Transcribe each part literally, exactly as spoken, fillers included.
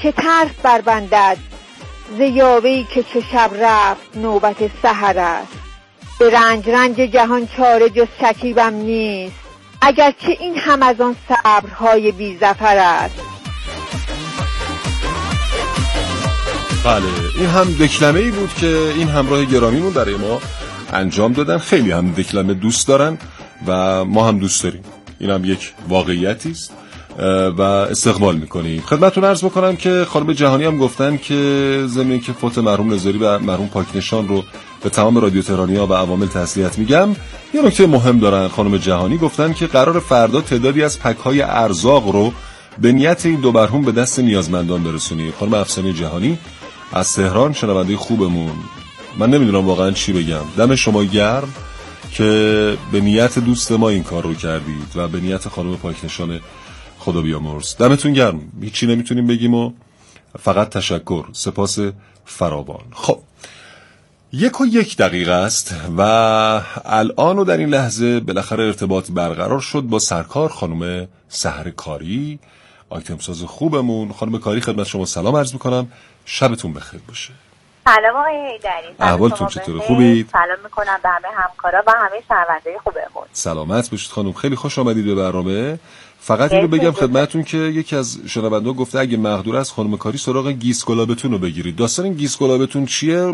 چه ترس بربندد ز یاوه‌ای که چو شب رفت نوبت سحر است. به رنج رنج جهان چاره جز شکیبم نیست، اگرچه این هم از آن صبرهای بی ظفر است. بله، این هم دکلمه‌ای بود که این همراه گرامیمون برای ما انجام دادن. خیلی هم دکلمه دوست دارن و ما هم دوست داریم. این هم یک واقعیتی است و استقبال میکنیم. خدمتتون عرض بکنم که خانم جهانی هم گفتن که ضمن که فوت مرحوم نزاری و مرحوم پاکنشان رو به تمام رادیو تهرانی‌ها و عوامل تسلیت میگم. یه نکته مهم دارن. خانم جهانی گفتن که قرار فردا تعدادی از پک‌های ارزاق رو به نیت این دو مرحوم به دست نیازمندان برسونیم. خانم افسانه جهانی از تهران، شنونده خوبمون، من نمیدونم واقعا چی بگم. دم شما گرم که به نیت دوست ما این کار رو کردید و به نیت خانم پاکنشان خدا بیامرز. دمتون گرم. هیچی نمیتونیم بگیم و فقط تشکر، سپاس فراوان. خب یک و یک دقیقه است و الان و در این لحظه بالاخره ارتباط برقرار شد با سرکار خانم سحر کاری، آیتم ساز خوبمون. خانم کاری خدمت شما سلام عرض میکنم، شبتون بخیر باشه. سلام آقای حیدری، احوالتون چطوره؟ خوبید؟ سلام میکنم به همه همکارا و همه شنونده خوبمون. سلامت باشید خانم، خیلی خوش آمدید به برنامه. فقط اینو بگم خدمتتون که یکی از شنونده‌ها گفته اگه مقدور است خانم کاری سراغ گیس گلابتون رو بگیرید. داستان این گیس گلابتون چیه؟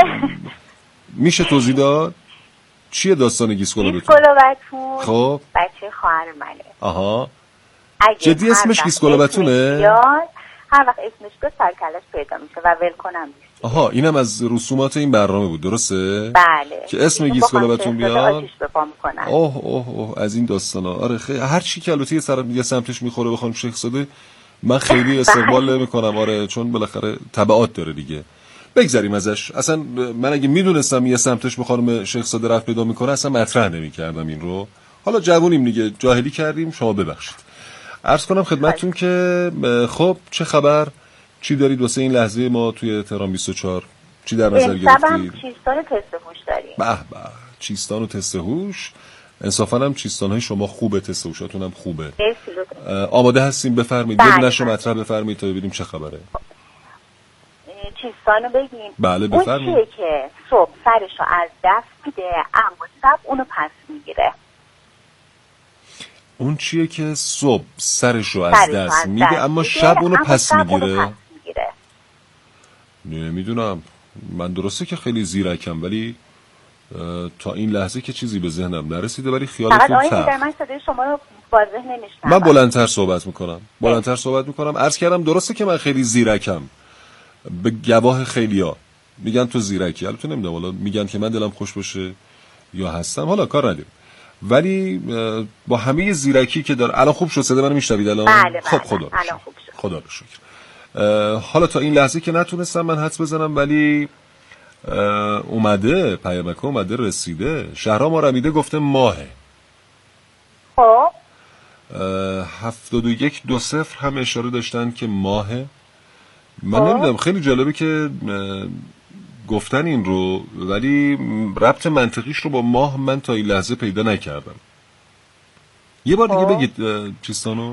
میشه توضیح داد؟ چیه داستان گیس گلابتون؟ گیس گلابتون خب بچه خواهر منه. آها. جدی اسمش گیس گلابتونه؟ هر وقت اسمش به سرکلش پیدا میشه و ول کنم نیست. آها، اینم از رسومات این برنامه بود، درسته؟ بله. که اسم گیس گلابتون بیاد. آتیش بپا میکنن. اوه اوه اوه از این داستانا. آره خیلی هر چی که البته یه سر یه سمتش میخوره بخوام شیخ زاده من خیلی استقبال نمیکنم. آره چون بالاخره تبعات داره دیگه. بگذریم ازش. اصلا من اگه میدونستم یه سمتش بخوام شیخ زاده رفت پیدا میکنه اصلا مطرح نمیکردم این رو. حالا جوونیم دیگه، جاهلی کردیم، شما ببخشید. عرض کنم خدمتتون که خب چه خبر؟ چی دارید واسه این لحظه ما توی تهران بیست و چهار؟ چی در نظر گرفتید؟ چیستان و تست هوش داریم. به به، چیستان و تست هوش. انصافا هم چیستان های شما خوبه، تست هوشاتون هم خوبه. آماده هستیم بفرمایید. یه دونه‌شو مطرح بفرمایید تا ببینیم چه خبره. چیستانو بگیم. بله بفرمایید. اون چیه که صبح سرشو از دست میده اما شب اونو پس میگیره؟ اون چیه که صبح سرشو از دست میده اما شب اونو پس میگیره؟ نمیدونم. من درسته که خیلی زیرکم ولی تا این لحظه که چیزی به ذهنم نرسیده، ولی خیالتون تر. فقط من صدای شما رو واضح نمیشنوم. من بلندتر صحبت میکنم. بلندتر صحبت میکنم. عرض کردم درسته که من خیلی زیرکم. به گواه خیلیا میگن تو زیرکی. البته نمیدونم، حالا میگن که من دلم خوش باشه یا هستم، حالا کار ندارم. ولی با همه زیرکی که داره الان خوب شد. صدا منو میشنوید الان؟ بله بله. خب خدا رو شکر. خدا رو شکر. حالا تا این لحظه که نتونستم من حدس بزنم ولی اومده پیامک اومده رسیده. شهرام آرمیده گفته ماهه. خب هفتاد و یک دو صفر هم اشاره داشتن که ماهه. من نمیدونم، خیلی جالبه که گفتن این رو ولی ربط منطقیش رو با ماه من تا این لحظه پیدا نکردم. یه بار دیگه بگید چیستانو.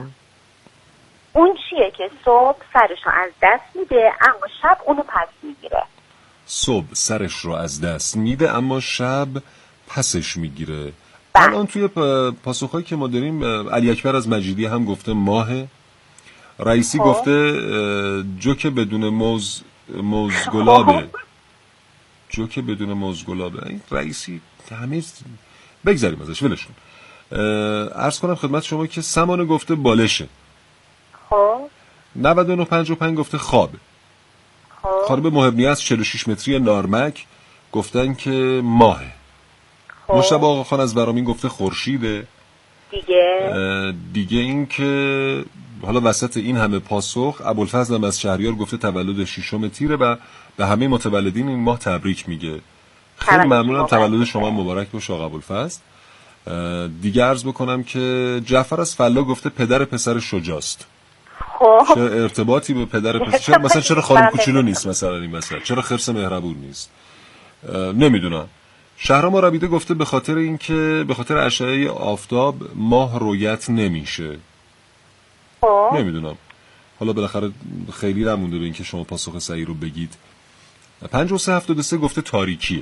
اون چیه که صبح سرش رو از دست میده اما شب اونو پس میگیره؟ صبح سرش رو از دست میده اما شب پسش میگیره. بله. الان توی پاسخهایی که ما داریم علی اکبر از مجیدی هم گفته ماهه. رئیسی خواه. گفته جوک بدون موز موز گلابه. جوک بدون موز گلابه. این رئیسی همه بگذاریم ازش، ولشون. عرض کنم خدمت شما که سمانه گفته بالشه. خب نود و نه پنجاه و پنج گفته خوابه. خب خانم محبنی از چهل و شش متری نارمک گفتن که ماهه. خب مشتبه آقا خان از ورامین گفته خورشیده. دیگه دیگه این که حالا وسط این همه پاسخ ابوالفضل هم از شهریار گفته تولد ششم تیره و به همه متولدین این ماه تبریک میگه. خیلی ممنونم، تولد شما مبارک باشه آقا ابوالفضل. دیگه عرض بکنم که جعفر از فلا گفته پدر پسر شجاست. خب چه ارتباطی به پدر پسر؟ چرا مثلا چرا خانم کوچولو نیست مثلا این مثلا؟ چرا خرس مهربون نیست؟ نمیدونم. شهرام آرمیده گفته به خاطر اینکه به خاطر اشعه آفتاب ماه رویت نمیشه. خب نمیدونم. حالا بالاخره خیلی نمونده به این که شما پاسخ صحیح رو بگید. پنجاه و سه هفتاد و سه گفته تاریکیه.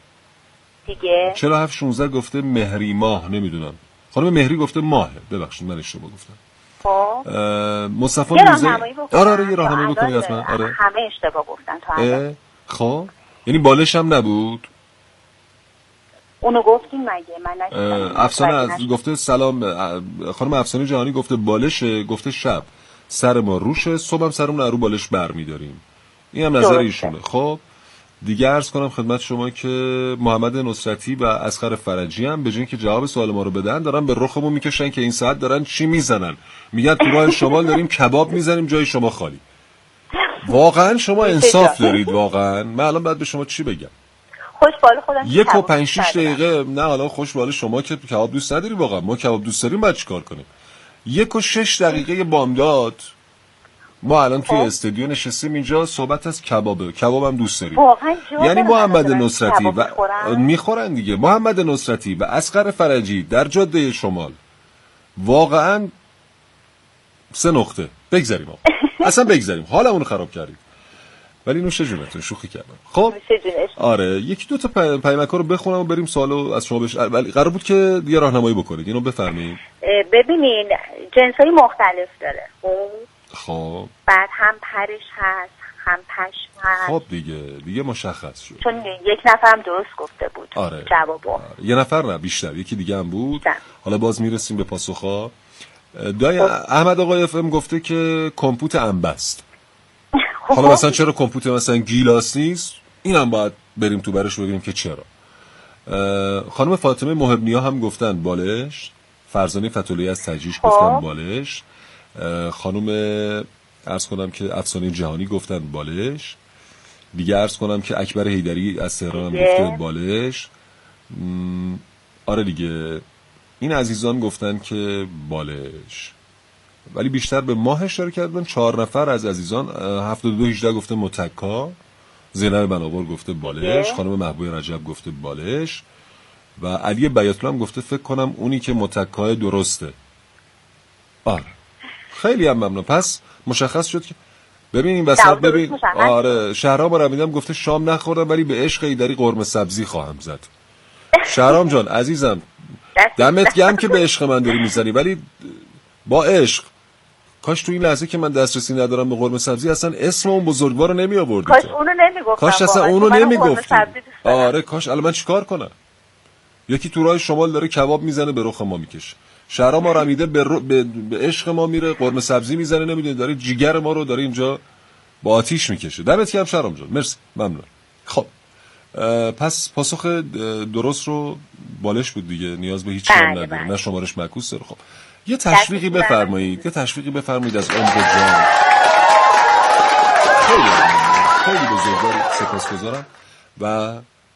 دیگه چهل و هفت شانزده گفته مهری ماه، نمیدونم. خانم مهری گفته ماهه. ببخشید من اشتباه گفتم. خب مصطفی یه میرزایی راهنمایی بکنم. آره آره یه راهنمایی بکنید حتما. آره همه اشتباه گفتن تا الان. خب یعنی بالش هم نبود. اونو گفتین مگه من نشیدم. افسانه از گفته سلام. خانم افسانه جهانی گفته بالشه، گفته شب سر ما روشه، صبحم سرمون رو بالش برمی‌داریم. این هم نظر ایشونه. خب دیگه عرض کنم خدمت شما که محمد نصرتی و اصغر فرجی هم به جای اینکه جواب سوال ما رو بدن دارن به رخمون میکشن که این ساعت دارن چی میزنن. میگن تو راه شمال داریم کباب میزنیم، جای شما خالی. واقعا شما انصاف دارید واقعا. من الان بعد به شما چی بگم؟ خوش بال خودم یک و پنج شیش دقیقه. نه حالا خوش بال شما که کباب دوست نداری، واقعا ما کباب دوست داریم، بعد چیکار کنیم؟ یک و شش دقیقه بامداد ما الان توی استودیو نشستیم اینجا صحبت از کبابه. کبابم دوست داریم. یعنی محمد نصرتی و میخورن دیگه. محمد نصرتی و اصغر فرجی در جاده شمال واقعا سه نقطه. بگذاریم آقا. اصلا بگذاریم، حالمون رو خراب کردید. ولی نوش جونتون، شوخی کردم. خب آره یکی دو تا پیامک‌ها رو بخونم و بریم سوالو از شما بش. ولی قرار بود که یه راهنمایی بکنید. اینو بفرمایید. ببینین جنسای مختلف داره. خب خب بعد هم پرش هست هم پشم هست. خب دیگه دیگه مشخص شد. چون یک نفرم درست گفته بود. آره. جوابو آره. یه نفر نه بیشتر، یکی دیگه هم بود. ده. حالا باز میرسیم به پاسخا. دای احمد آقای اف ام گفته که کمپوت انبست. حالا مثلا چرا کمپوت مثلا گیلاس نیست؟ اینم باید بریم تو برش ببینیم که چرا. خانم فاطمه محبنیا هم گفتن بالش. فرزانه فتولی از تجریش گفتن بالش. خانم عرض کنم که افسانه جهانی گفتن بالش. دیگه عرض کنم که اکبر حیدری از تهران هم گفته بالش. آره دیگه این عزیزان گفتن که بالش، ولی بیشتر به ماه اشاره کردن. چهار نفر از عزیزان هفتاد و دو هجده گفته متکا. زینب بنابر گفته بالش. خانم محبوب رجب گفته بالش و علی بیات‌الله هم گفته فکر کنم اونی که متکای درسته. آره خیلی هم ممنون. پس مشخص شد که ببین این وسط ببین آره شهرام رمیدم گفته شام نخوردم ولی به عشق ایدری قرمه سبزی خواهم زد. شهرام جان عزیزم دمت گرم که به عشق من داری میزنی، ولی با عشق. کاش تو این لحظه که من دسترسی ندارم به قرمه سبزی اصلا اسم اون بزرگوار رو نمی آوردی. کاش اونو نمیگفتم. کاش اصلا اونو نمیگفتی. آره کاش. الان من چیکار کنم؟ یکی تو راه شمال داره کباب میزنه به رخ ما میکشه. شهرام ما رمیده به, رو... به... به عشق ما میره قرمه سبزی میزنه، نمیدونه داره جیگر ما رو داره اینجا با آتیش میکشه. دمت گرم شهرام جان، مرسی، ممنون. خب پس پاسخ درست رو بالش بود دیگه، نیاز به هیچ چیزی نداره. نه شمارش معکوس داره. خب یه تشویقی بفرمایید، یه تشویقی بفرمایید از عمر جان. خیلی خیلی بزرگوار سپاسگزارم. و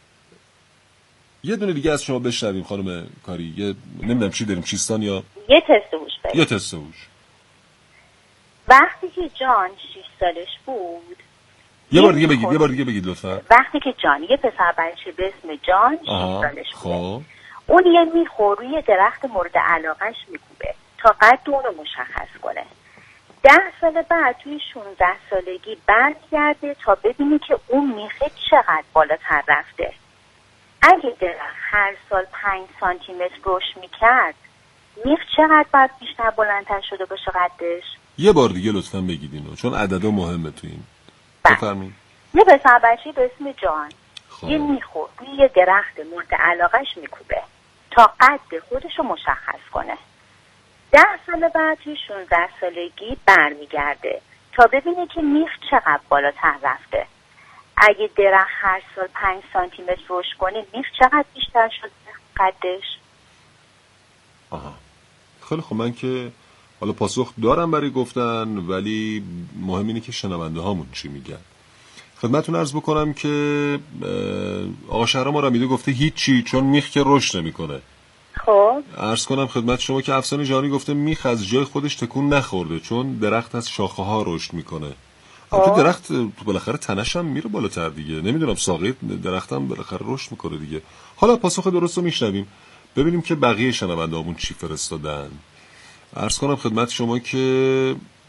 یه دونه دیگه از شما بشنویم خانم کاری. یه نمیدونم چی داریم، چیستان یا یه تست هوش بریم. یه تست هوش. وقتی که جان شش سالش بود، یه بار دیگه بگید، یه بار دیگه بگید لطفا. وقتی که جان، یه پسر بچه به اسم جان شش سالش بود. خب اون یه میخور روی درخت مورد علاقهش میکوبه تا قد اونو مشخص کنه. ده سال بعد توی شانزده سالگی برگرده تا ببینی که اون میخه چقدر بالاتر رفته. اگه درخت هر سال پنج سانتی متر رشد میکرد، میخ چقدر بعد بیشتر بلندتر شده باشه قدش؟ یه بار دیگه لطفا بگید اینو، چون عددا مهمه تو این. بفرمایید. یه پسر بچه‌ای به اسم جان یه میخور روی یه درخت مورد علاقهش میکوبه تا قد خودشو مشخص کنه. ده سال بعد توی شانزده سالگی برمیگرده تا ببینه که میخ چقدر بالاتر رفته. اگه درخت هر سال پنج سانتی متر رشد کنه، میخ چقدر بیشتر شده قدش؟ آها خیلی خب، من که حالا پاسخ دارم برای گفتن، ولی مهم اینه که شنونده هامون چی میگن. خدمتتون عرض بکنم که آقا شهرام آرمیده گفته هیچی، چون میخ که رشد نمیکنه. خب عرض کنم خدمت شما که افسانه جهانی گفته میخ از جای خودش تکون نخورده، چون درخت از شاخه ها رشد میکنه. البته درخت بالاخره تنش هم میره بالاتر دیگه، نمیدونم ساقه درخت هم بالاخره رشد میکنه دیگه. حالا پاسخ درست رو میشنویم، ببینیم که بقیه شنوندهامون چی فرستادن. عرض کنم خدمت شما که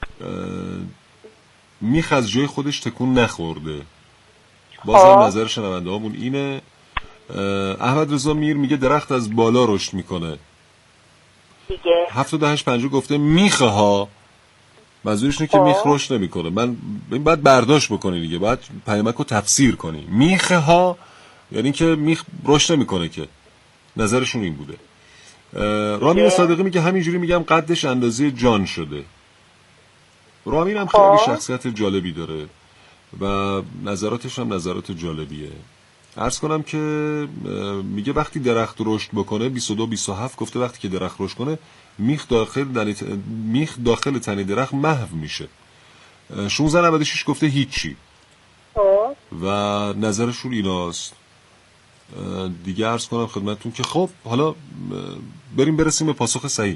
میخ از جای خودش تکون نخورده. بازم نظر شنونده هامون اینه. احمد رضا میر میگه درخت از بالا رشد میکنه دیگه. هفتاد و هشت پنجاه گفته میخه ها، منظورش اینه که میخ رشد نمیکنه. من باید برداشت بکنی دیگه، باید پیامک رو تفسیر کنی. میخه ها یعنی که میخ رشد نمیکنه که. نظرشون این بوده. رامین صادقی میگه همینجوری میگم قدش اندازه جان شده. رامین هم خیلی شخصیت جالبی داره و نظراتش هم نظرات جالبیه. عرض کنم که میگه وقتی درخت رشد بکنه بیست و دو بیست و هفت گفته وقتی که درخت رشد کنه میخ داخل دن... میخ داخل تن درخت محو میشه. شانزده نود و شش گفته هیچی و نظرشون ایناست. دیگه عرض کنم خدمتتون که خب حالا بریم برسیم به پاسخ صحیح.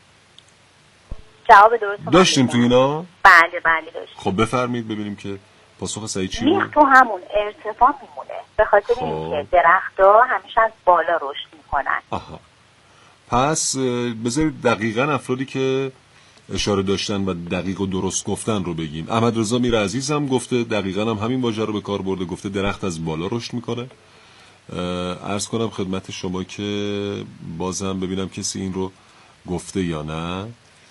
جواب درست داشتیم تو اینا؟ بله بله داشتیم. خب بفرمایید ببینیم که پاسخ صحیح چی بود. میخ تو همون ارتفاع میمونه به خاطر اینکه درخت‌ها همیشه از بالا رشد میکنن. آها. پس بذارید دقیقاً افرادی که اشاره داشتن و دقیق و درست گفتن رو بگیم. احمد رضا میر عزیز هم گفته دقیقاً هم همین واژه رو به کار برده، گفته درخت از بالا رشد میکنه. عرض کنم خدمت شما که بازم ببینم کسی این رو گفته یا نه.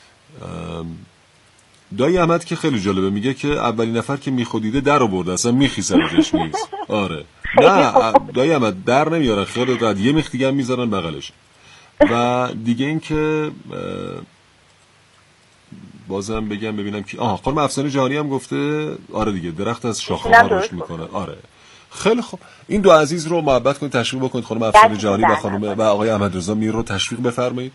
دایی احمد که خیلی جالبه، میگه که اولین نفر که میخودیده در آورده، اصلا میخی سرش نیست. آره نه دایی احمد در نمیارن، خیلی راحت یه میخ دیگه هم میذارن بغلش. و دیگه این که بازم بگم ببینم که آها خانم افسانه جهانی هم گفته آره دیگه درخت از شاخه ها رشد میکنه. آره خیلی خوب. این دو عزیز رو محبت کنید، تشویق بکنید. خانم افسانه جهانی و خانم و آقای احمد رضا میر رو تشویق بفرمایید.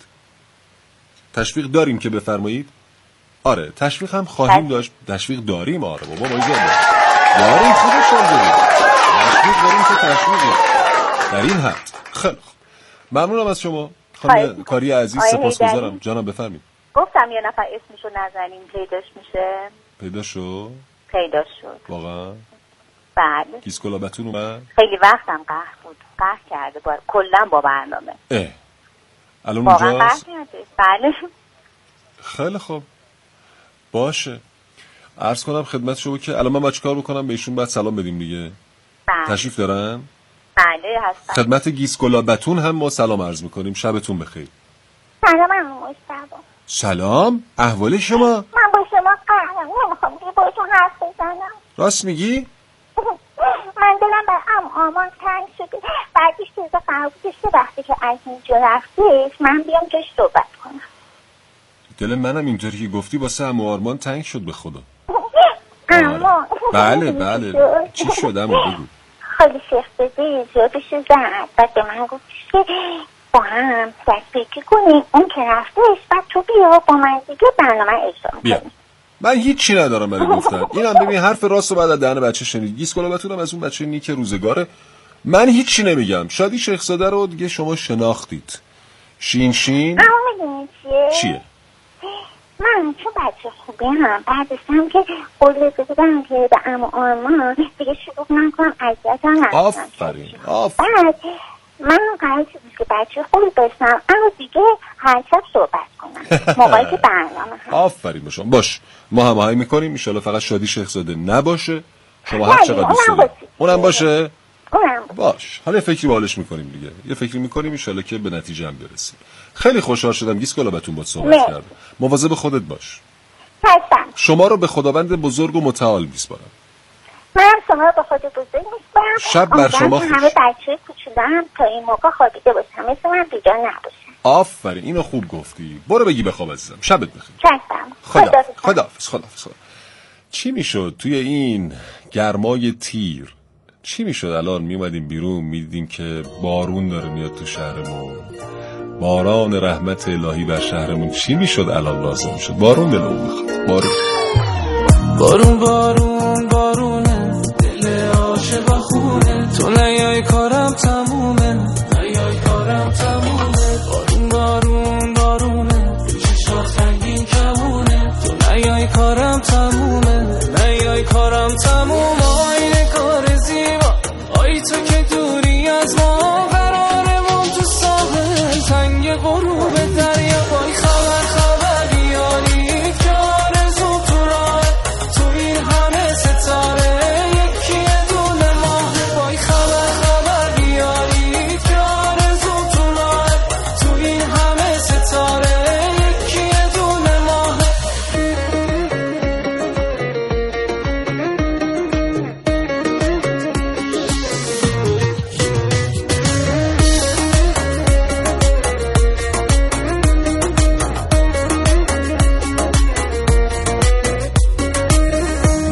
تشویق داریم که بفرمایید. آره تشویق هم خواهیم داشت. تشویق داریم. آره بابا ما ایزا داریم خودش هم داریم. تشویق داریم که تشویق در این حد. خیلی خوب. ممنونم از شما خانم کاری عزیز، سپاسگزارم. جانم بفرمایید. گفتم یه نفر اسمشو نزنیم پیداش میشه. پیدا شد؟ پیدا شد. واقعا؟ بله. گیسکلابتون اومد؟ خیلی وقتم قهر بود. قهر کرده با کلا با برنامه. اه. الان اونجاست؟ بله. خیلی خوب. باشه. عرض کنم خدمت شما که الان من باید چیکار بکنم؟ به ایشون باید سلام بدیم دیگه. بله. تشریف دارن؟ بله هستم. خدمت گیسکلابتون هم ما سلام عرض میکنیم. شبتون بخیر. سلام مصطفی. سلام. احوال شما؟ من با شما قهرم. نمیخوام دیگه باشون حرف بزنم. راست میگی؟ من دلم بر ام آمان تنگ شده. بعدش چیزا قرار بودش وقتی که از اینجا رفتش من بیام جاش صحبت کنم. دل منم اینطوری که گفتی واسه ام آرمان تنگ شد به خدا. اما بله بله چی شد اما بگو. خیلی شیخ بده زیادش زد. بعد به من گفتش که با هم دست کنیم اون که رفتش بعد تو بیا با من دیگه برنامه اجرا میکنیم. من هیچی ندارم برای گفتن. اینم ببین حرف راست رو بعد از دهن بچه شنید. گیسکلابتونم از اون بچه نیک روزگاره. من هیچی نمیگم. شادی شیخزاده رو دیگه شما شناختید. شین شین اما میدونی چیه؟ چیه؟ من چون بچه خوبی هم بعدستم که قول بزدم که به ام آرمان دیگه شروع نکنم اذیت هم نکنم. آفرین آفرین. بعد من قرار شد که بچه خوبی باشم اما دیگه هر شب صحبت کنم موقعی که برنامه هم. آفرین باشم. باش ما هماهنگ میکنیم ان شاءالله فقط شادی شیخزاده نباشه. شما هر چقدر دوست دارید اونم باشه. اونم باش. حالا فکری به حالش میکنیم دیگه. یه فکری میکنیم ان شاءالله که به نتیجه هم برسیم. خیلی خوشحال شدم گیسکلابتون با صحبت کردم. مواظب خودت باش. هستم. شما رو به خداوند بزرگ و متعال میسپارم. من شما رو به خود بزرگ میسپارم. شب بر شما خوش. همه بچه کوچولوام تا این موقع خوابیده باشم مثل من بیدار نباشم. آفرین اینو خوب گفتی. برو بگی بخواب عزیزم. شبت بخیر. هستم. خدا خداحافظ خداحافظ. چی میشد توی این گرمای تیر؟ چی میشد الان میومدیم بیرون میدیدیم که بارون داره میاد تو شهرمون، باران رحمت الهی بر شهرمون. چی میشد الان لازم شد؟ بارون دلمون میخواد. بارون بارون بارون بارونه دل عاشق خونه تو نیای کارم تمومه نیای کارم تمومه بارون بارون بارونه چشات رنگین کمونه تو نیای کارم تمومه نیای کارم تمومه آینه کار زیبا آی تو که دوری از ما قرارمون تو ساحل تنگ غروب دریا وای خبر خبر یاری که آرزو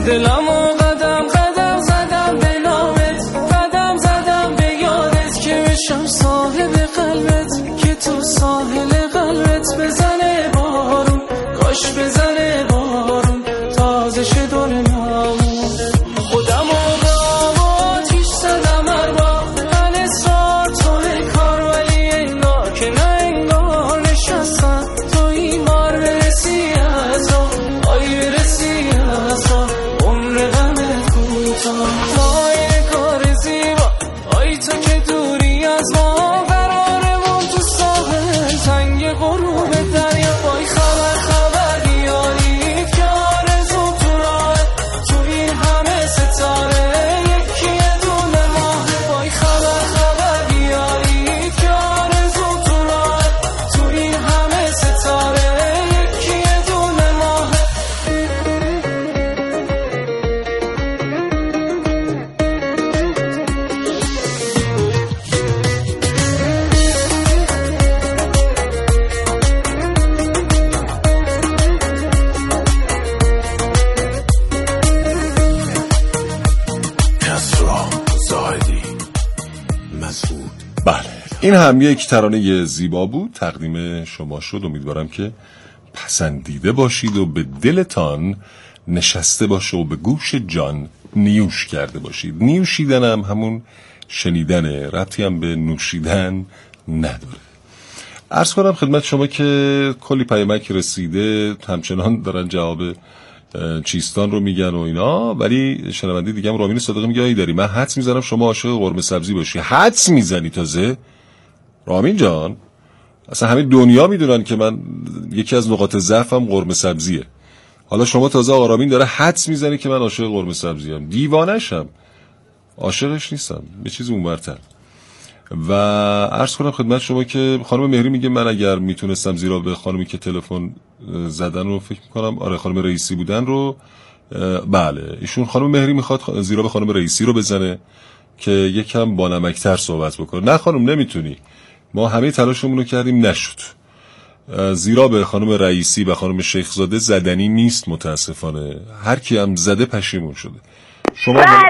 دلمو قدم قدم زدم به نامت، قدم زدم به یادت که بشم صاحب قلبت، که تو ساحل قلبت بزنه بارون، کاش بزنه بارون تازه شه دنیامون. خودمو به آتیش زدم هر بار، من اصرار توی کار، ولی انگار که نه انگار نشستم تو این بار برسی از را، آی برسی از را عمر غمت کوتاه. آی کار زیبا، آی تو که دوری از ما، قرارمون تو ساحل تنگ غروب دریا. وای خبر خبر یاری که آرزو تو راه، تو این همه ستاره یکی یه دونه ماه. وای خبر خبر یاری که آرزو تو راه، تو این همه ستاره یکی یه دونه ماه. بله، این هم یک ترانه زیبا بود تقدیم شما شد. امیدوارم که پسندیده باشید و به دلتان نشسته باشه و به گوش جان نیوش کرده باشید. نیوشیدن هم همون شنیدنه، ربطی هم به نوشیدن نداره. عرض کنم خدمت شما که کلی پیامک رسیده، همچنان دارن جواب چیستان رو میگن و اینا، ولی شنونده دیگه هم رامین صادقی میگه ای داری من حدس میزنم شما عاشق قرمه سبزی باشی. حدس میزنی تازه رامین جان؟ اصلا همه دنیا میدونن که من یکی از نقاط ضعفم قرمه سبزیه. حالا شما تازه آرامین داره حدس میزنی که من عاشق قرمه سبزی ام. دیوانه‌شم، عاشقش نیستم، به چیز اونورتر. و عرض کنم خدمت شما که خانم مهری میگه من اگر میتونستم زیرا به خانمی که تلفن زدن رو فکر میکنم، آره خانم رئیسی بودن رو، بله ایشون خانم مهری میخواد زیرا به خانم رئیسی رو بزنه که یکم با نمکتر صحبت بکنه. نه خانم نمیتونی، ما همه تلاشمون رو کردیم نشد. زیرا به خانم رئیسی و خانم شیخزاده زدنی نیست متاسفانه، هر کی هم زده پشیمون شده. شما سلام.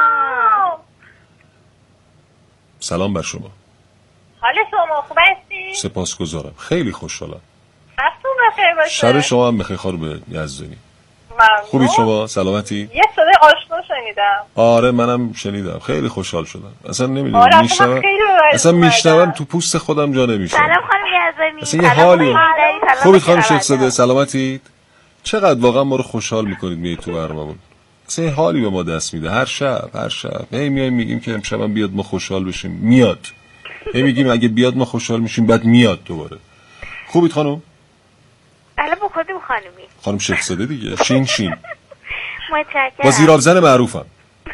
سلام بر شما. حال شما خوب هستی؟ سپاسگزارم، خیلی خوشحالم. شبتون بخیر باشه. شب شما هم بخیر خانم یزدانی. خوبی شما؟ سلامتی؟ یه صدای آشنا شنیدم. آره منم شنیدم، خیلی خوشحال شدم. اصلا نمیدونم آره میشنوم، اصلا میشنوم تو پوست خودم جا نمیشم. سلام خانم یزدانی. اصلا یه حالی. خوبی خانم شیخزاده؟ سلامتید؟ چقدر واقعا ما رو خوشحال میکنید میایید تو برنامه‌مون. اصلا یه حالی به ما دست میده هر شب هر شب. هی میایم میگیم که امشبم بیاد ما خوشحال بشیم، میاد. هی میگیم اگه بیاد ما خوشحال میشیم، بعد میاد دوباره. خوبید خانم؟ بله با کدوم خانمی؟ خانم شیخزاده دیگه. شین شین. متشکرم. با زیرابزن معروفم.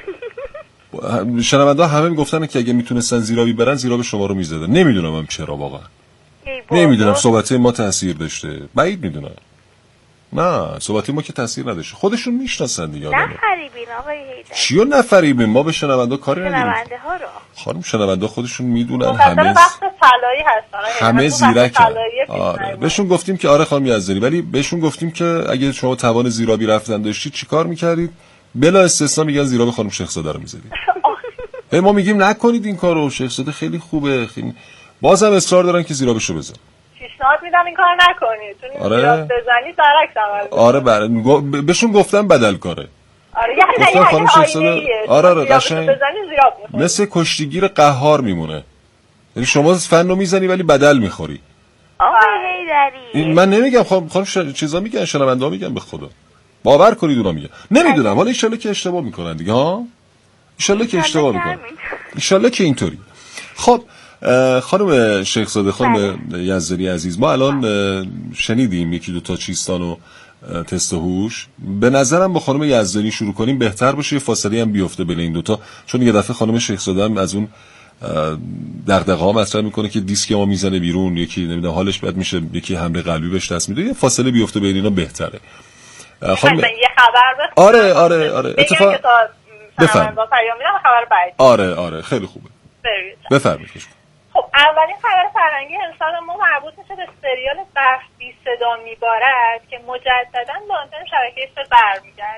شنونده همه میگفتن که اگه میتونستن زیرابی برن زیراب شما رو میزدن. نمیدونم هم چرا واقعا. نمیدونم صحبت ما تاثیر داشته. بعید میدونم. نه صحبت ما که تاثیر نداشته. خودشون میشناسن دیگه. نفریبین آقای هیدر. چیو نفریبین؟ ما به شنونده کاری نداریم. شنونده ها رو. خانم شنونده خودشون میدونن همه وقت طلایی هستن. همه زیرکن. آره بهشون گفتیم که آره خانم یزدانی، ولی بهشون گفتیم که اگه شما توان زیرابی رفتن داشتید چیکار میکردید؟ بلا استثنا میگن زیراب خانم شیخزاده رو میزدید. ما میگیم نکنید این کارو، شیخزاده خیلی خوبه. خیلی بازم اصرار دارن که زیرابشو بزن. پیشنهاد میدم این کار نکنید. چون آره. زیراب بزنید برعکس عمل. آره بله بهشون گفتم بدل کاره. آره یعنی خانم شیخزاده آره آره قشنگ زیراب مثل کشتیگیر قهار میمونه. یعنی شما فن رو میزنی ولی بدل میخوری. آقای هیدری من نمیگم خانم خانم ش... چیزا میگن شنونده ها میگن به خدا باور کنید اونا میگن. نمیدونم حالا ان شاءالله که اشتباه میکنن دیگه ها. ان شاءالله که اشتباه میکنن. ان شاءالله که اینطوری. خب خانم شیخزاده خانم یزدانی عزیز، ما الان شنیدیم یکی دو تا چیستانو تست هوش. به نظرم با خانم یزدانی شروع کنیم بهتر باشه، یه فاصله هم بیفته بین این دوتا، چون یه دفعه خانم شیخزاده هم از اون دغدغه‌ها مطرح میکنه که دیسک ما میزنه بیرون، یکی نمیدونم حالش بد میشه، یکی حمله قلبی بهش دست میده. یه فاصله بیفته بین اینا بهتره. خانم یه خبر بس. آره آره آره اتفاق بفرمایید. با پیام میدم خبر بعدی. آره آره خیلی خوبه. بفرمایید. خب اولین خبر فرنگی امسال ما مربوط میشه به سریال برف بی صدا میبارد که مجددا به آنتن شبکه سه برمیگرده.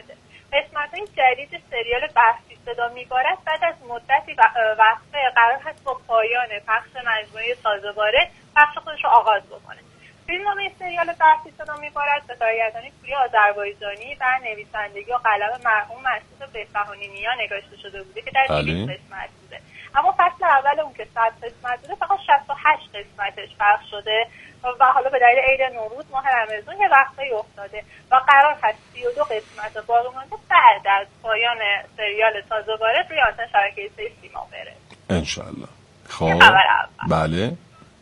قسمت‌های جدید سریال بحثی صدا می‌بارد بعد از مدتی وقفه قرار هست با پایان پخش مجموعه تازه‌وارد پخش خودش رو آغاز بکنه. فیلمنامه سریال بحثی صدا می‌بارد به کارگردانی پوری آذربایجانی و نویسندگی و قلم مرحوم مسعود بهبهانی-نیا نگاشته شده بوده که در دویست قسمت بوده. اما فصل اول اون که صد قسمت بوده فقط شصت و هشت قسمتش پخش شده و حالا به دلیل عید نوروز ماه رمضان یه وقتایی افتاده و قرار هست سی و دو قسمت باقی مونده بعد از پایان سریال تازه وارد روی آنتن شبکه سه سیما بره انشالله. خب بله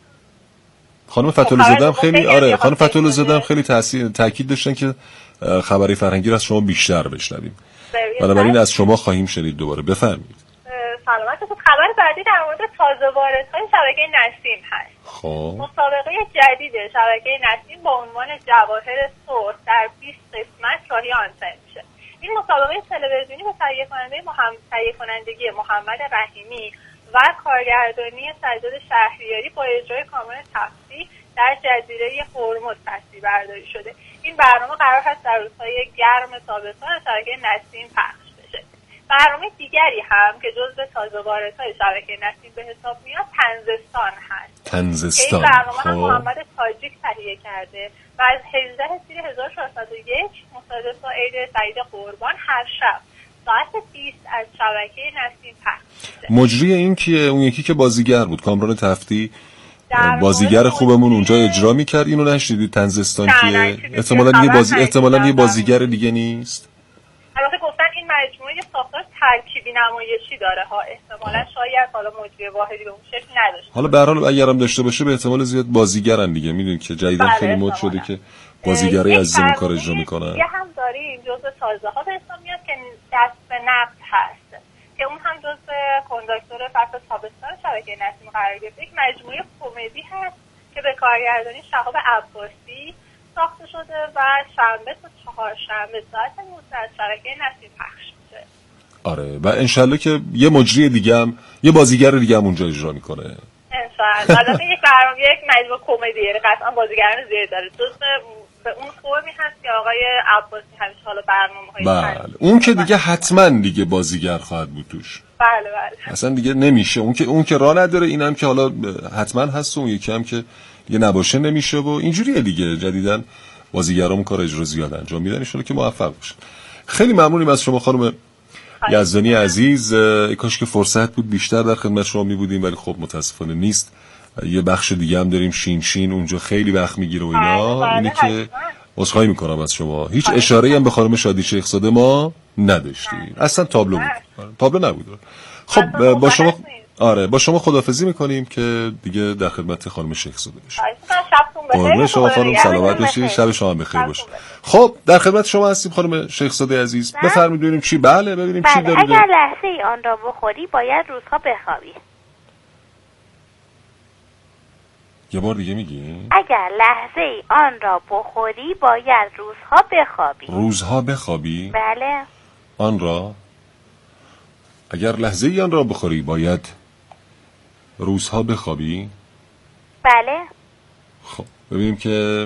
خانم فتولی زاده خیلی آره خانم فتولی زاده خیلی تاثیر تاکید داشتن که خبری فرهنگی را از شما بیشتر بشنویم. بنابراین از شما خواهیم شنید. دوباره بفرمایید. سلامت باشید. خبر بعدی در مورد تازه واردهای شبکه نسیم هست. خب مسابقه جدید شبکه نسیم با عنوان جواهر سرخ در بیست قسمت راهی آنتن میشه. این مسابقه تلویزیونی به تهیه کننده محمد تهیه کنندگی محمد رحیمی و کارگردانی سجاد شهریاری با اجرای کامران تفتی در جزیره هرمز تصویر برداری شده. این برنامه قرار هست در روزهای گرم تابستان شبکه نسیم پخش بشه. برنامه دیگری هم که جزو تازه واردهای شبکه نسیم به حساب میاد تنزستان هست. تنزستان. این برنامه هم محمد تاجیک تهیه کرده و از هجدهم تیر هزار و چهارصد و یک مصادف با عید سعید قربان هر شب ساعت بیست از شبکه نسیم پخش میشه. مجری این کیه؟ اون یکی که بازیگر بود کامران تفتی بازیگر خوبمون اونجا اجرا میکرد. اینو نشنیدید تنزستان کیه؟ احتمالاً یه بازی احتمالاً یه بازیگر دیگه نیست. البته گفتن این مجموعه ساختار ترکیبی نمایشی داره ها، احتمالاً شاید حالا مجری واحدی به اون شکل نداشته. حالا به هر حال اگرم داشته باشه به احتمال زیاد بازیگرن دیگه. میدونید که جدیدا خیلی مد شده که بازیگرای عزیزمون این کار اجرا میکنن. یه هم داریم جزء تازه ها به اسم میاد که دست به نقد هست که اون هم جزء کنداکتور فصل تابستان شبکه نسیم قرار گرفته. یک مجموعه کمدی هست که به کارگردانی شهاب عباسی ساخته شده و شنبه تا چهارشنبه ساعت نوزده از شبکه نسیم پخش میشه. آره و انشالله که یه مجری دیگه هم یه بازیگر دیگه هم اونجا اجرا میکنه انشالله. البته یک برنامه یک مجموعه کمدی یعنی قطعا بازیگران زیاد داره. جزء به اون فرمی هست که آقای عباسی همیشه حالا برنامه‌های بله اون که دیگه حتما دیگه بازیگر خواهد بود توش. بله بله اصلا دیگه نمیشه. اون که اون که راه نداره. اینم که حالا حتما هست و اون یکی هم که دیگه نباشه نمیشه و اینجوریه دیگه. جدیدن بازیگرام کار اجرا زیاد انجام میدن. ان شاءالله که موفق باشن. خیلی ممنونیم از شما خانم یزدانی عزیز. کاش که فرصت بود بیشتر در خدمت شما می بودیم ولی خب متاسفانه نیست. یه بخش دیگه هم داریم شین شین اونجا خیلی وقت میگیره و اینا. اینی که عذرخواهی میکنم از شما. هیچ اشاره‌ای هم به خانم شادی شیخ زاده ما نداشتیم. اصلا تابلو بود. تابلو نبود. خب با شما آره با شما خداحافظی میکنیم که دیگه در خدمت خانم شیخ زاده باشیم. قربون شما خانم سلامت باشید. شب شما بخیر باشه. خب در خدمت شما هستیم خانم شیخ زاده عزیز. بفرمایید ببینیم چی. بله ببینیم چی دارید. اگر لحظه ای آن را بخوری باید روزها بخوابی. یه بار دیگه میگی؟ اگر لحظه ای آن را بخوری باید روزها بخوابی. روزها بخوابی؟ بله. آن را اگر لحظه ای آن را بخوری باید روزها بخوابی؟ بله. خب ببینیم که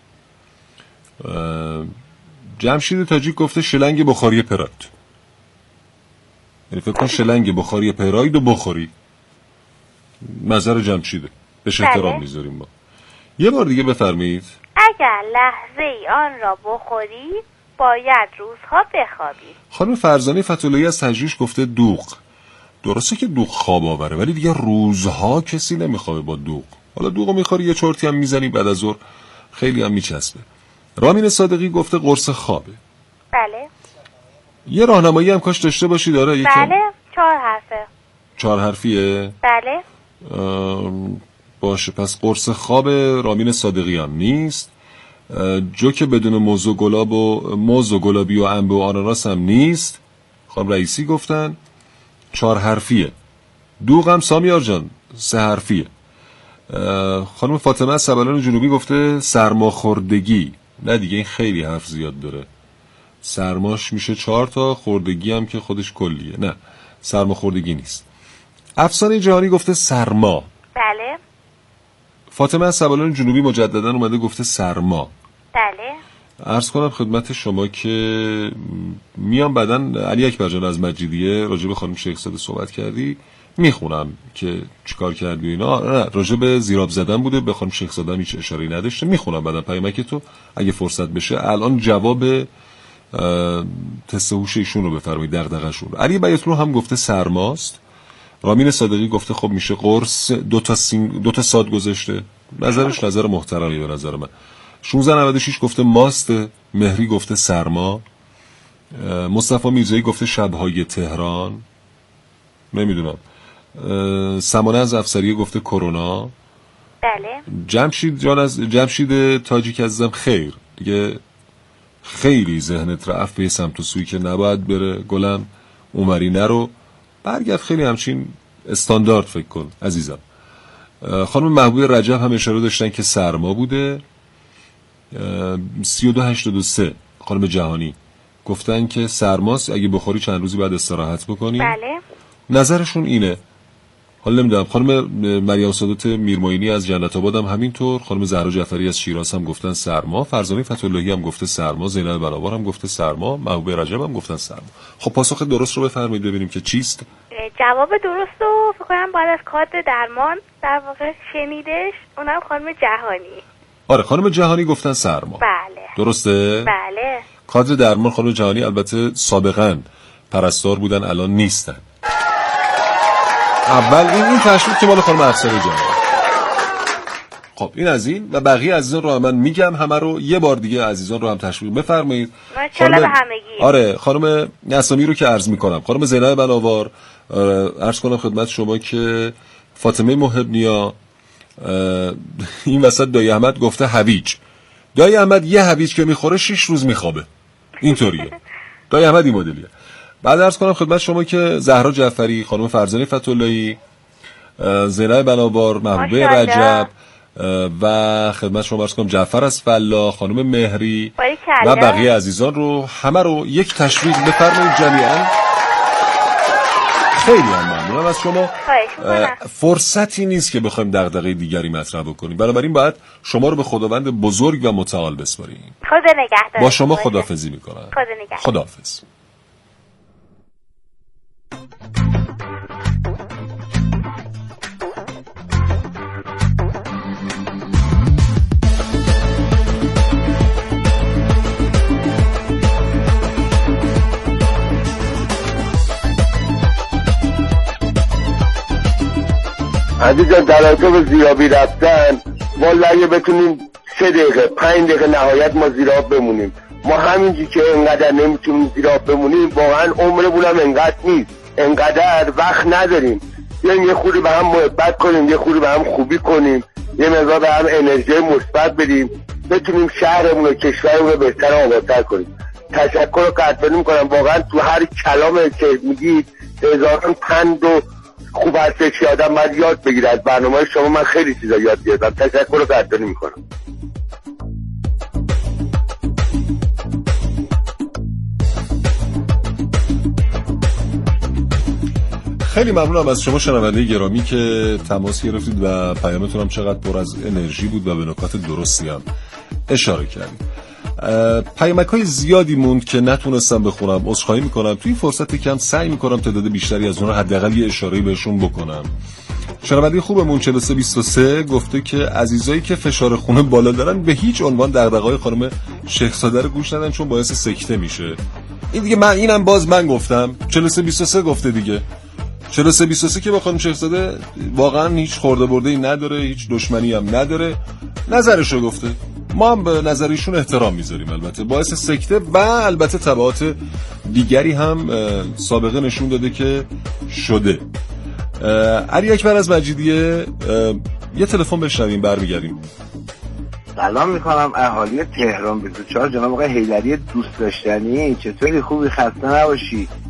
جمشید تاجیک گفته شلنگ بخاری پراید. یعنی فکر کن شلنگ بخاری پراید و بخوری. نظر جمشیده بهش احترام میذاریم ما. یه بار دیگه بفرمایید. اگر لحظه ای آن را بخوری باید روزها بخوابی. خانم فرزانه فتولایی از تجریش گفته دوغ. درسته که دوغ خواب آوره ولی دیگه روزها کسی نمیخوابه با دوغ. حالا دوغو میخوری یه چرتی هم میزنی بعد از ظهر خیلی هم میچسبه. رامین صادقی گفته قرص خوابه. بله. یه راهنمایی هم کاش داشته باشی داره یکم. بله چهار حرفه. چهار حرفیه؟ بله. باشه پس قرص خواب رامین صادقی هم نیست. جوک بدون موز و گلاب و موز و گلابی و انبه و آناناس هم نیست. خانم رئیسی گفتن چهار حرفیه. دوغ هم سامیار جان سه حرفیه. خانم فاطمه از سبلان جنوبی گفته سرماخوردگی. نه دیگه این خیلی حرف زیاد داره. سرماش میشه چهار تا خوردگی هم که خودش کلیه. نه سرماخوردگی نیست. افسانه جهانی گفته سرما. بله. فاطمه از سبلان جنوبی مجددا اومده گفته سرما. بله. عرض کنم خدمت شما که میام بعدن علی اکبر جان از مجیدیه راجع به خانم شیخ زاده صحبت کردی، میخونم که چیکار کردی اینا. نه راجع به زیراب زدن بوده، به خانم شیخ زاده هیچ اشاره‌ای نداشته. میخونم بعدن پیامک تو اگه فرصت بشه. الان جواب تست هوش ایشون رو بفرمایید، دغدغه‌شون. علی بیاتلو هم گفته سرماست. رامین صادقی گفته خب میشه قرص. دو تا سین دو تا ساد گذاشته. نظرش نظر محترمی به نظر من. شانزده نود و شش گفته ماست. مهری گفته سرما. مصطفی میرزایی گفته شب‌های تهران. نمیدونم. سمانه از افسریه گفته کرونا. بله. جمشید جان از جمشید تاجیک عزیزم خیر. دیگه خیلی ذهنت رفت به سمت و سوی که نباید بره. گلم عمری نرو، برگرد خیلی همچین استاندارد فکر کن عزیزم. خانم محبوب رجب هم اشاره داشتن که سرما بوده. سی و دو هشتاد و سه خانم جهانی گفتن که سرماست، اگه بخوری چند روزی بعد استراحت بکنی. بله. نظرشون اینه. حالا نمیدونم. خانم مریم سادات میرموینی از جنت آباد هم همینطور. خانم زهرا جعفری از شیراز هم گفتن سرما. فرزانه فتح‌اللهی هم گفته سرما. زینب بناور هم گفته سرما. محبوب رجب هم گفتن سرما. خب پاسخ درست رو بفرمایید ببینیم که چیست. جواب درست رو فکر کنم بعد از کادر درمان در واقع شنیدش، اونم خانم جهانی. آره خانم جهانی گفتن سرما. بله. درسته؟ بله. کادر درمان خانم جهانی البته سابقاً پرستار بودن، الان نیستن. اول این این تشریف که مال خانم افسر جهانی. خب این از این و بقیه عزیزان رو من میگم، همه رو یه بار دیگه عزیزان رو هم تشویق بفرمایید. خانم به همگی. آره خانم اسامی رو که عرض میکنم. خانم زینب بناوار عرض کنم خدمت شما که فاطمه محبنیا این وسط دایی احمد گفته هویج. دایی احمد یه هویج که میخوره شش روز میخوابه. اینطوریه. دایی احمد این مدلیه. بعد عرض کنم خدمت شما که زهرا جعفری، خانم فرزانه فتح‌اللهی، زینب بناوار، محبوبه رجب و خدمت شما عرض کنم جعفر از فلا، خانم مهری و بقیه عزیزان رو همه رو یک تشویق بفرمایید جمیعا. خیلی هم ممنونم از شما. فرصتی نیست که بخوایم دغدغه دیگری مطرح بکنیم، بنابراین باید شما رو به خداوند بزرگ و متعال بسپاریم. خدا نگهدار. با شما خداحافظی میکنم. خدا نگهدار. خداحافظ. عزیزان در رابطه به زیرابی رفتن، والا اگه بتونیم سه دقیقه پنج دقیقه نهایت ما زیراب بمونیم، ما همینجی که انقدر نمیتونیم زیراب بمونیم، واقعا عمرمون هم انقدر نیست، انقدر وقت نداریم. بیایم یه خوری به هم محبت کنیم، یه خوری به هم خوبی کنیم، یه مقدار به هم انرژی مثبت بدیم، بتونیم شهرمون و کشورمون رو بهتر و آبادتر کنیم. تشکر و قدردانی میکنم. واقعا تو هر کلام که میگید هزاران پند و خوب هستش که آدم باید یاد بگیره. از برنامه شما من خیلی چیزا یاد گرفتم. تشکر و قدردانی میکنم. خیلی ممنونم از شما شنونده گرامی که تماس گرفتید و پیامتون هم چقدر پر از انرژی بود و به نکات درستی هم اشاره کردید. پیامک های زیادی موند که نتونستم بخونم، عذرخواهی میکنم. توی فرصت کم سعی میکنم تعداد بیشتری از اونها حداقل یه اشاره‌ای بهشون بکنم. شنونده خوبمون چهل و سه بیست و سه گفته که عزیزایی که فشار خون بالا دارن به هیچ عنوان دغدغه‌های خانم شیخ زاده رو گوش ندن چون باعث سکته میشه. این دیگه من اینم باز من گفتم. چهل و سه بیست و سه گفته دیگه. چهل و سه بیست و سه که با خانم شیخ زاده واقعا هیچ خورده برده‌ای نداره، هیچ دشمنی هم نداره. نظرشو گفته. ما هم به نظریشون احترام میذاریم. البته باعث سکته و البته تبعات دیگری هم سابقه نشون داده که شده. علی اکبر از مجیدیه یه تلفن بشنویم برمیگردیم. سلام میکنم اهالی تهران بیست و چهار، جناب آقای حیدری دوست داشتنی، چطوری؟ خوبی؟ خسته نباشی.